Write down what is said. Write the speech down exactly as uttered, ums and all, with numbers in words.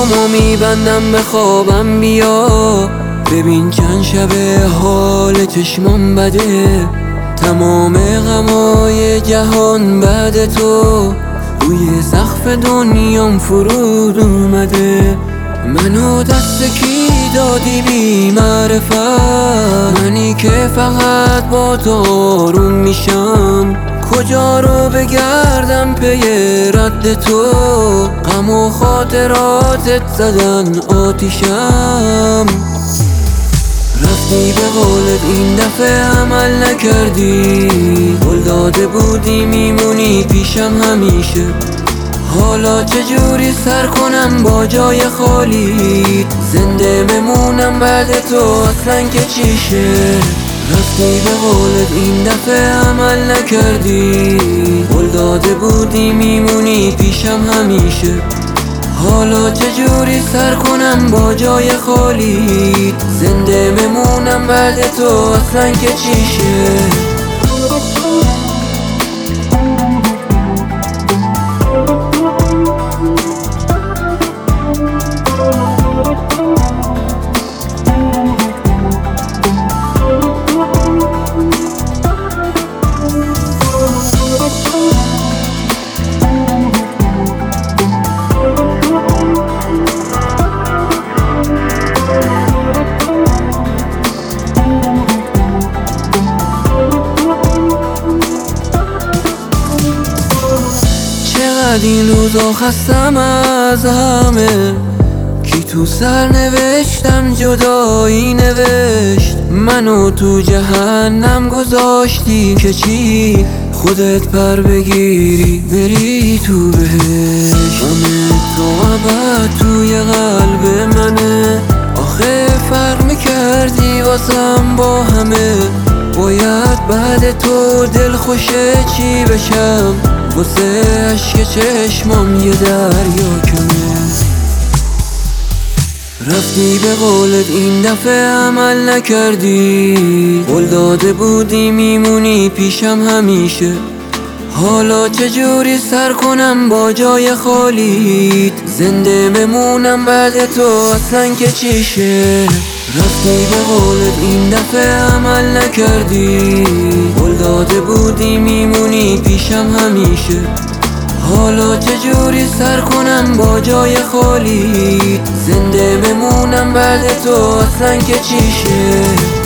چشامو میبندم به خوابم بیا، ببین چند شب حال چشمام بده. تمام غمای جهان بعد تو روی سقف دنیام فرود اومده. منو دست کی دادی بی معرفت، منی که فقط با تو آروم میشم. کجا رو بگردم پی رد تو، غم و خاطراتت زدن آتیشم. رفتی به قولت این دفعه عمل نکردی، قول داده بودی میمونی پیشم همیشه. حالا چجوری سر کنم با جای خالی، زنده بمونم بعد تو اصلا که چیشه. رفتی به قولت این دفعه عمل نکردی، قول داده بودی میمونی پیشم همیشه. حالا چجوری سر کنم با جای خالی، زنده بمونم بعد تو اصلا که چیشه. این روزا خستم از همه، کی تو سر نوشتم جدایی نوشت. منو تو جهنم گذاشتی که چی، خودت پر بگیری بری تو بهشت. غم تو ابد توی قلب منه، آخه فرق میکردی واسم با همه. باید بعد تو دل خوشه چی بشم، واسه عشق چشمام یه دریا کمه. رفتی به قولت این دفعه عمل نکردی، قول داده بودی میمونی پیشم همیشه. حالا چجوری سر کنم با جای خالیت، زنده بمونم بعد تو اصلا که چیشه. رفتی به قولت این دفعه عمل نکردی، قول داده بودی میمونی پیشم همیشه. حالا چجوری سر کنم با جای خالیت، زنده بمونم بعد تو اصلا که چیشه.